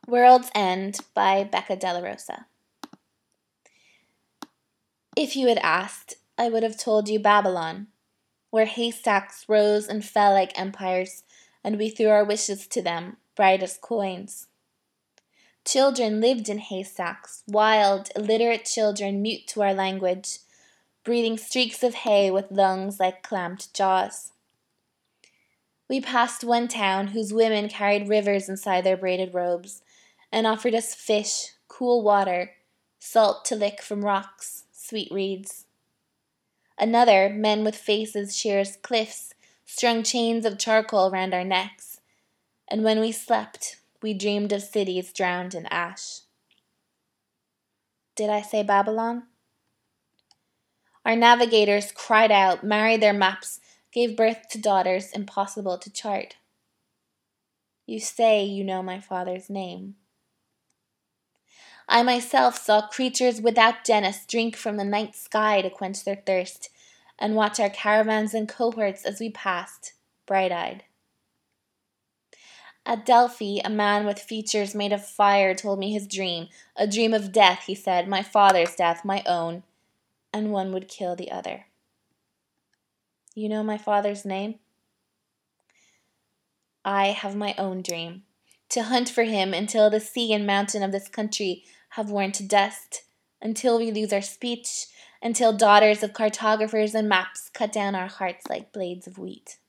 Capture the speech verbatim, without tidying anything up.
World's End by Becca Della Rosa. If you had asked, I would have told you Babylon, where haystacks rose and fell like empires, and we threw our wishes to them, bright as coins. Children lived in haystacks, wild, illiterate children mute to our language, breathing streaks of hay with lungs like clamped jaws. We passed one town whose women carried rivers inside their braided robes and offered us fish, cool water, salt to lick from rocks, sweet reeds. Another, men with faces sheer as cliffs, strung chains of charcoal round our necks, and when we slept, we dreamed of cities drowned in ash. Did I say Babylon? Our navigators cried out, married their maps, gave birth to daughters impossible to chart. You say you know my father's name. I myself saw creatures without genus drink from the night sky to quench their thirst, and watch our caravans and cohorts as we passed, bright-eyed. At Delphi, a man with features made of fire told me his dream, a dream of death, he said, my father's death, my own, and one would kill the other. You know my father's name? I have my own dream, to hunt for him until the sea and mountain of this country have worn to dust, until we lose our speech, until daughters of cartographers and maps cut down our hearts like blades of wheat.